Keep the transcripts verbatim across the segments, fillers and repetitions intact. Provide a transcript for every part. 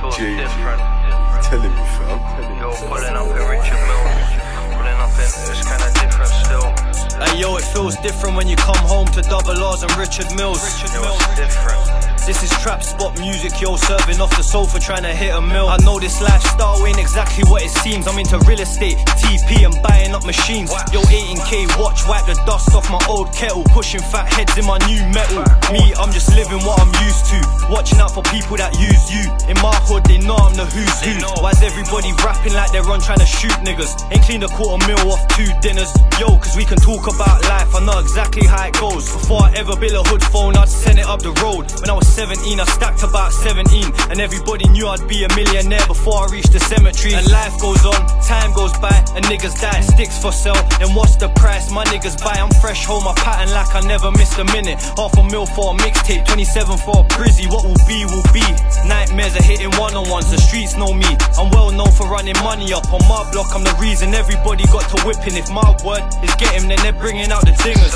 feels J J, different. telling me, fam. Telling Yo, me. pulling up in Richard Mills, pulling up in, it's kinda different still. Hey yo, it feels different when you come home to Double R's and Richard Mills. Yo, it's different. This is trap spot music, yo, serving off the sofa trying to hit a mill. I know this lifestyle ain't exactly what it seems. I'm into real estate, T P and buying up machines. Yo, eighteen K watch, wipe the dust off my old kettle, pushing fat heads in my new metal. Me, I'm just living what I'm used to, watching out for people that use you. In my hood, they know I'm the who's who. Why's everybody rapping like they're on trying to shoot niggas? Ain't cleaned a quarter mil off two dinners. Yo, cause we can talk about life, I know exactly how it goes. Before I ever built a hood phone, I'd send it up the road. When I was seventeen, I stacked about seventeen, and everybody knew I'd be a millionaire before I reached the cemetery. And life goes on, time goes by, and niggas die. Sticks for sale, then what's the price? My niggas buy. I'm fresh, hold my pattern like I never missed a minute. Half a mil for a mixtape, twenty-seven for a brizzy. What will be, will be. Nightmares are hitting one-on-ones, the streets know me. I'm well known for running money up. On my block, I'm the reason everybody got to whipping. If my word is get him, then they're bringing out the dingers.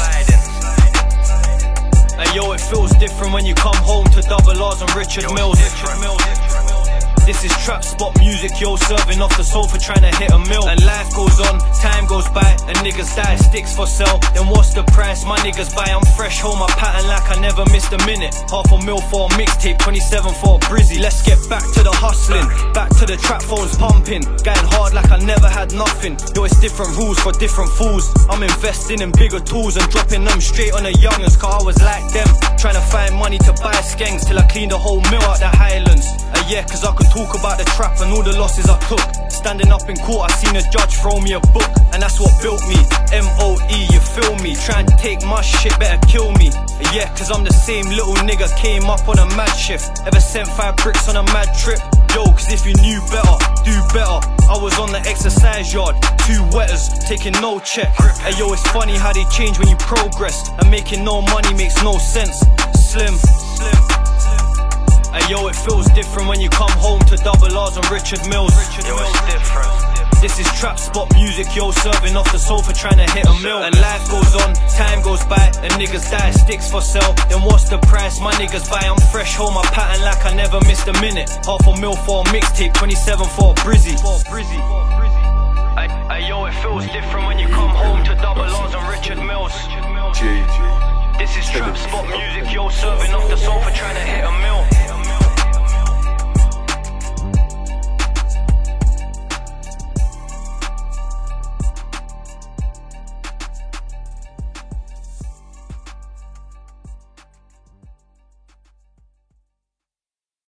Hey yo, it feels different when you come home to Double R's and Richard Mills. This is trap spot music, yo, serving off the sofa trying to hit a mill. And life goes on, time goes by, and niggas die. Sticks for sale, then what's the price? My niggas buy. I'm fresh, hold my pattern like I never missed a minute. Half a mil for a mixtape, twenty-seven for a brizzy. Let's get back to the hustling, back to the trap phones pumping, going hard like I never had nothing. Yo, it's different rules for different fools. I'm investing in bigger tools and dropping them straight on the youngers, cause I was like them, trying to find money to buy skanks till I cleaned the whole mill out the Highlands. Uh, yeah, cause I could talk about the trap and all the losses I took. Standing up in court, I seen a judge throw me a book, and that's what built me. M O E, you feel me? Trying to take my shit, better kill me. Uh, yeah, cause I'm the same little nigga, came up on a mad shift. Ever sent five bricks on a mad trip? Yo, cause if you knew better, do better. I was on the exercise yard, two wetters, taking no check. Hey yo, it's funny how they change when you progress, and making no money makes no sense. Slim, slim. Hey yo, it feels different when you come home to Double R's and Richard Mills. Yo, it's different. This is trap spot music, yo, serving off the sofa trying to hit a mill. And life goes on, time goes by, and niggas die. Sticks for sale, then what's the price? My niggas buy. I'm fresh, hold my pattern like I never missed a minute. Half a mil for a mixtape, twenty-seven for a brizzy. Hey, hey yo, it feels different when you come home to Double R's and Richard Mills. J J. This is trap spot music, yo, serving off the sofa trying to hit a mill.